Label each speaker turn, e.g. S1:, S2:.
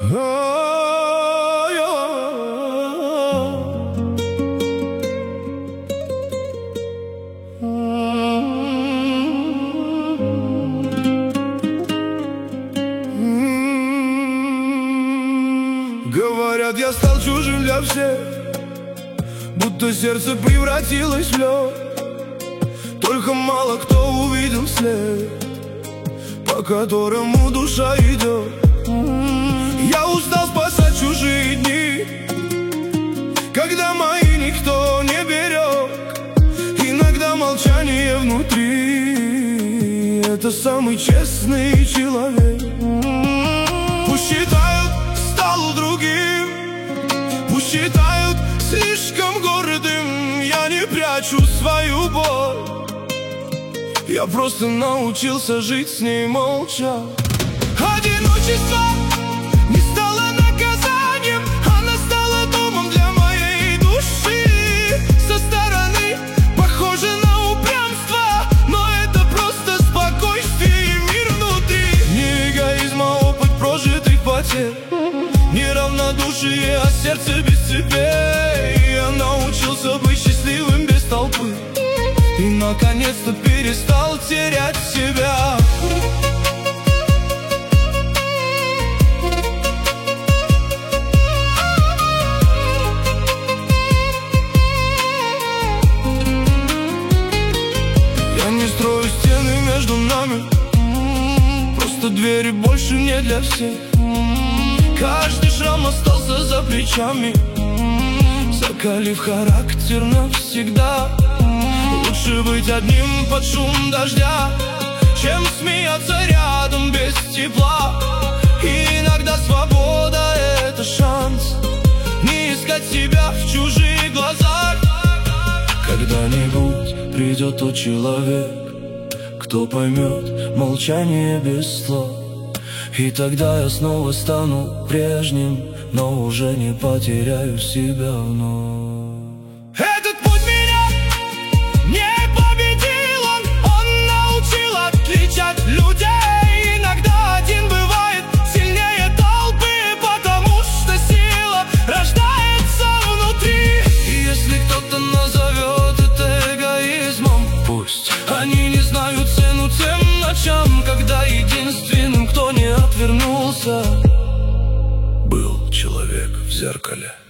S1: Говорят, я стал чужим для всех, будто сердце превратилось в лед. Только мало кто увидел след, по которому душа идет. Я устал спасать чужие дни, когда мои никто не берег. Иногда молчание внутри — это самый честный человек. Пусть считают, стал другим, пусть считают слишком гордым. Я не прячу свою боль, я просто научился жить с ней молча. Одиночество не стало наказанием, оно стало домом для моей души. Со стороны похоже на упрямство, но это просто спокойствие и мир внутри. Не эгоизм, а опыт прожитых потерь, не равнодушие, а сердце без цепей. Я научился быть счастливым без толпы и наконец-то перестал терять себя. Я не строю стены между нами, просто двери больше не для всех. Каждый шрам остался за плечами, закалив характер навсегда. Лучше быть одним под шум дождя, чем смеяться рядом без тепла. И иногда свобода — это шанс не искать себя в чужих глазах. Когда-нибудь придет тот человек, кто поймет молчание без слов. И тогда я снова стану прежним, но уже не потеряю себя вновь. Этот путь меня не победил, он научил отличать людей. Иногда один бывает сильнее толпы, потому что сила рождается внутри. И если кто-то назовет это эгоизмом, пусть они не знают цену тем ночам, когда единственным, кто не отвернулся, был человек в зеркале.